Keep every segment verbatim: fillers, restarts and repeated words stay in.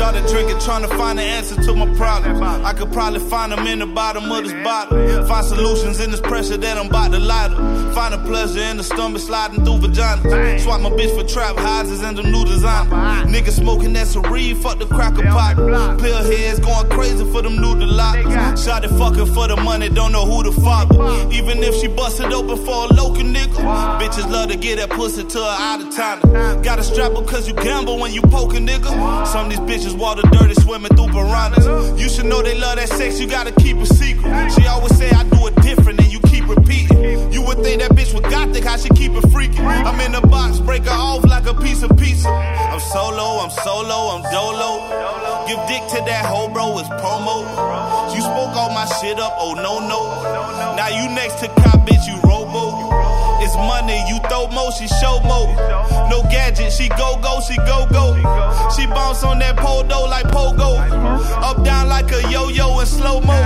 Started drinking, trying to find the answer to my problem. I could probably find them in the bottom of this bottle. Find solutions in this pressure that I'm about to light up. Find a pleasure in the stomach sliding through vaginas. Swap my bitch for trap houses and them new designer. Niggas smoking that Cereal, fuck the cracker pot. Pill heads going crazy for them new delights. Shot it fucking for the money, don't know who the father. Even if she busted open for a local nigga. Bitches love to get that pussy to her out of town. Gotta strap her cause you gamble when you poke a nigga. Some of these bitches water dirty swimming through piranhas. You should know they love that sex, you gotta keep it secret. She always say I do it different and you keep repeating. You would think that bitch was gothic, how she keep it freaking. I'm in the box, break her off like a piece of pizza. I'm solo, I'm solo, I'm dolo. Give dick to that hoe, bro, it's promo. You spoke all my shit up, oh no, no. Now you next to cop, bitch, you robo. It's money, you throw mo, she show mo. No gadget, she go go, she go go. She bounce on that pole though like pogo. Up down like a yo-yo in slow mo.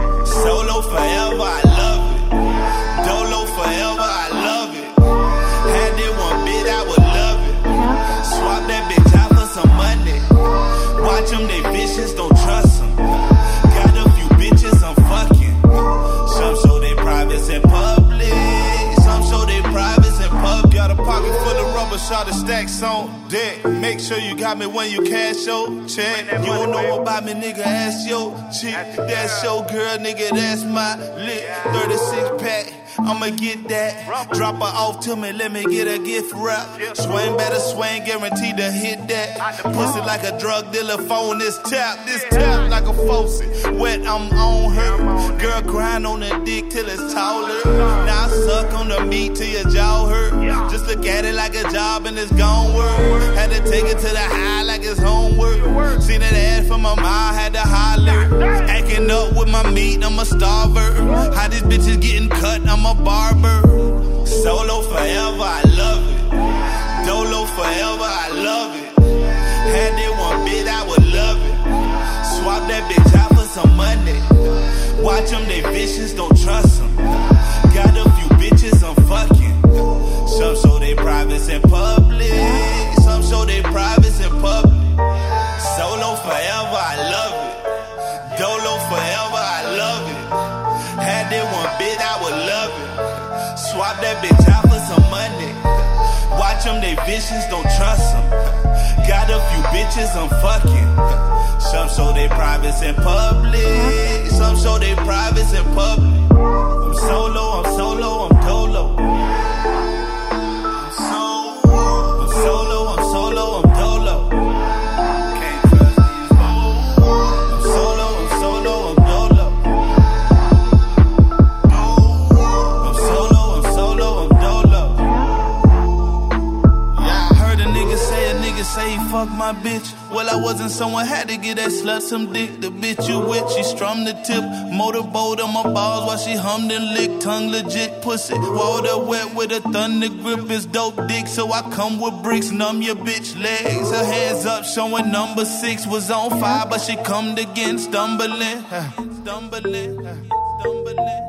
Solo forever, I love it. Dolo forever, I love it. Had it one bit, I would love it. Swap that bitch out for some money. Watch them, they vicious, don't trust them. Got a few bitches I'm fucking. Some show they privates in public. Some show they privates in pub. Got a pocket full of rubber, shot of stacks on deck. Make sure you got me when you cash your check. You don't know about me, nigga, ask your chick. That's your girl, nigga, that's my lick. thirty-six pack, I'ma get that. Drop her off to me, let me get a gift wrap. Swing better swing, guaranteed to hit that. Pussy like a drug dealer, phone this tap. This tap like a faucet, wet, I'm on her. Girl grind on the dick till it's taller. Now I suck on the meat till your jaw hurt. Just look at it like a job and it's gone work. Had to take it to the high like it's homework. Seen that ad from my mom, had to holler. Acting up with my meat, I'm a starver. How these bitches getting cut, I'm a barber. Solo forever, I love it. Dolo forever, I love it. Had it one bit, I would love it. Swap that bitch out for some money. Watch them, they vicious, don't trust them. Got a few bitches I'm fucking. Some show they privates in public. Some show they privates in public. Solo forever, I love it. Dolo forever, I love it. Had it one bit, I would love it. Swap that bitch out for some money. Watch them, they vicious, don't trust them. Got a few bitches I'm fucking. Some show they privates in public. Some show they privates in public. I'm solo, I'm solo, I'm dolo. I'm solo, I'm solo, I'm solo, I'm dolo. Can't trust these hoes. I'm solo, I'm solo, I'm dolo. I'm solo, I'm solo, I'm dolo. Yeah, I heard a nigga say a nigga say he fuck my bitch. Well, I wasn't someone, had to get that slut some dick. The bitch you with, she strummed the tip. Motorboat on my balls while she hummed and licked. Tongue legit pussy. Water wet with a thunder grip is dope dick. So I come with bricks, numb your bitch legs. Her hands up showing number six was on fire, but she come again stumbling. Stumbling, stumbling.